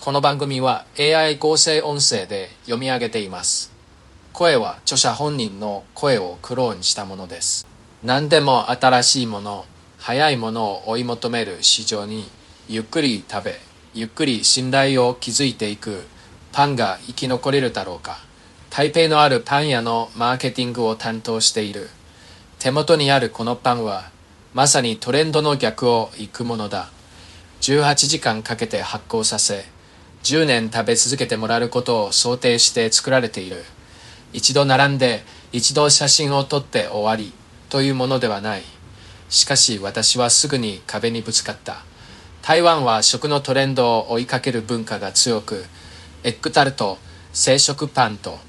この番組は AI 合成音声で読み上げています。声は著者本人の声をクローンしたものです。何でも新しいもの、早いものを追い求める市場にゆっくり食べ、ゆっくり信頼を築いていくパンが生き残れるだろうか。台北のあるパン屋のマーケティングを担当している。手元にあるこのパンはまさにトレンドの逆を行くものだ。18時間かけて発酵させ、10年食べ続けてもらうことを想定して作られている。一度並んで、一度写真を撮って終わりというものではない。しかし私はすぐに壁にぶつかった。台湾は食のトレンドを追いかける文化が強く、エッグタルト、生食パンと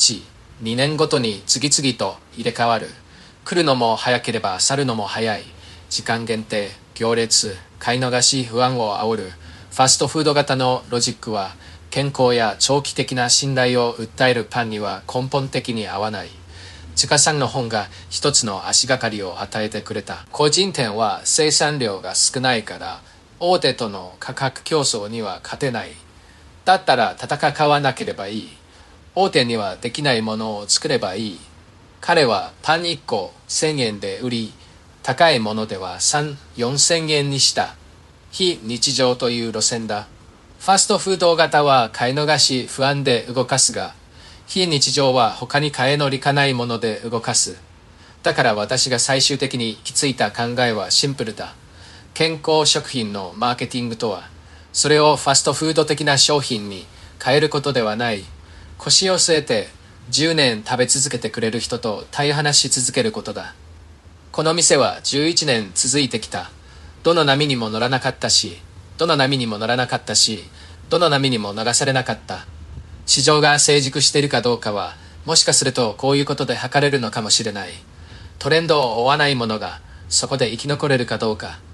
1、2年ごとに次々と入れ替わる。来るのも早ければ去るのも早い。時間限定、行列、買い逃し不安を煽る。ファストフード型のロジックは健康や長期的な信頼を訴えるパンには根本的に合わない。ちかさんの本が一つの足がかりを与えてくれた。個人店は生産量が少ないから大手との価格競争には勝てない。だったら戦わなければいい。大手にはできないものを作ればいい。彼はパン1個1000円で売り、高いものでは3、4000円にした。非日常という路線だ。ファストフード型は買い逃し不安で動かすが、非日常は他に買えのりかないもので動かす。だから私が最終的に行き着いた考えはシンプルだ。健康食品のマーケティングとは、それをファストフード的な商品に変えることではない。腰を据えて10年食べ続けてくれる人と対話し続けることだ。この店は11年続いてきた。どの波にも乗らなかったし、どの波にも乗らなかったし、どの波にも流されなかった。市場が成熟しているかどうかは、もしかするとこういうことで測れるのかもしれない。トレンドを追わないものが、そこで生き残れるかどうか。